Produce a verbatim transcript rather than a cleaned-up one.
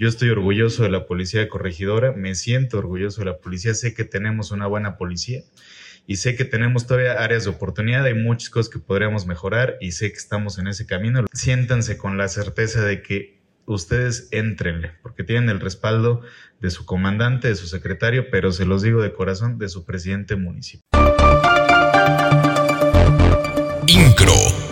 Yo estoy orgulloso de la policía de Corregidora, me siento orgulloso de la policía, sé que tenemos una buena policía y sé que tenemos todavía áreas de oportunidad, hay muchas cosas que podríamos mejorar y sé que estamos en ese camino. Siéntanse con la certeza de que ustedes éntrenle, porque tienen el respaldo de su comandante, de su secretario, pero se los digo de corazón, de su presidente municipal. Incro.